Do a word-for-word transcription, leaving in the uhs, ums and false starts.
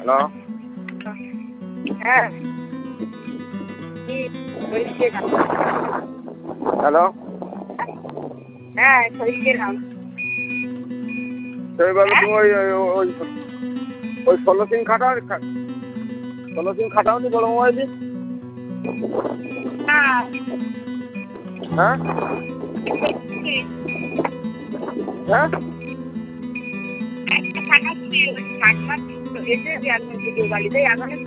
Hello. হ্যাঁ। Hello. হ্যাঁ, সরিষেরাম। সেইভাবে তুমি ওই ওই ওই ষোলো সিম খাটাও ষোলো সিম খাটাও নি বড় মোবাইলে? না। হ্যাঁ? হ্যাঁ? একটা খাটাচ্ছি ওই ষাট মাস এসে ভিডিও বাড়িতে এখন